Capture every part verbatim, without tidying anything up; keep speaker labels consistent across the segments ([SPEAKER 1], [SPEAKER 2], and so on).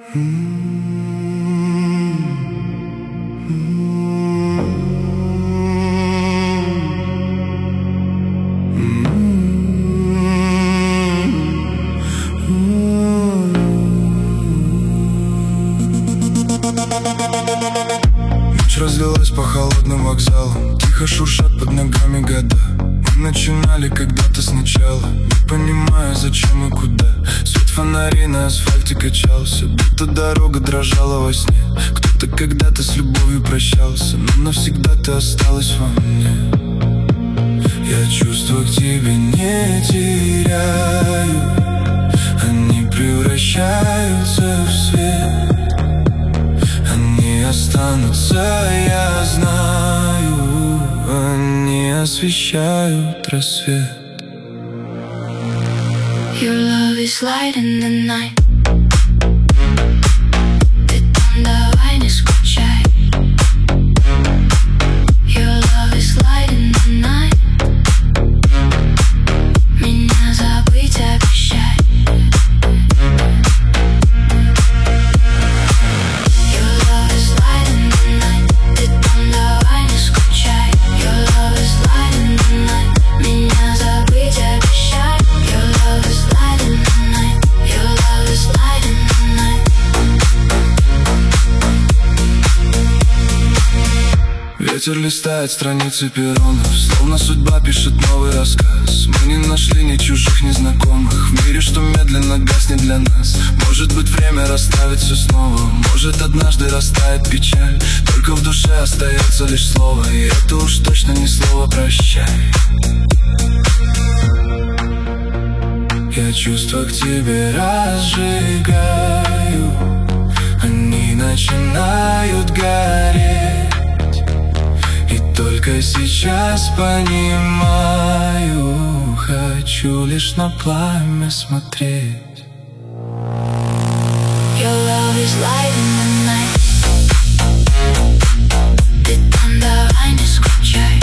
[SPEAKER 1] Ночь разлилась по холодным вокзалам, тихо шуршат под ногами года. Мы начинали когда-то сначала, не понимая зачем и куда. Свет фонарей на асфальте качался, будто дорога дрожала во сне. Кто-то когда-то с любовью прощался, но навсегда ты осталась во мне. Я чувства к тебе не теряю, они превращаются в свет. Они останутся, я знаю, они освещают рассвет.
[SPEAKER 2] Your love is light in the night. Ты там, давай не скучай. Your love is light in the night. Меня забыть обещай. Your love is light in the night. Ты там, давай не скучай. Your love is light in the night. Меня забыть обещай. Your love is light in the night. Your love is light in the night.
[SPEAKER 1] Ветер листает страницы перронов, словно судьба пишет новый рассказ. Мы не нашли ни чужих, ни знакомых в мире, что медленно гаснет для нас. Может быть, время расставит все снова, может, однажды растает печаль. Только в душе остается лишь слово, и это уж точно не слово «прощай». Я чувства к тебе разжигаю, они начинают гореть. И только сейчас понимаю, хочу лишь на пламя смотреть.
[SPEAKER 2] Your love is light in the night. Ты там, давай не скучай.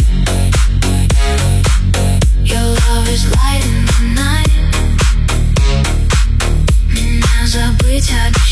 [SPEAKER 2] Your love is light in the night. Меня забыть обещай.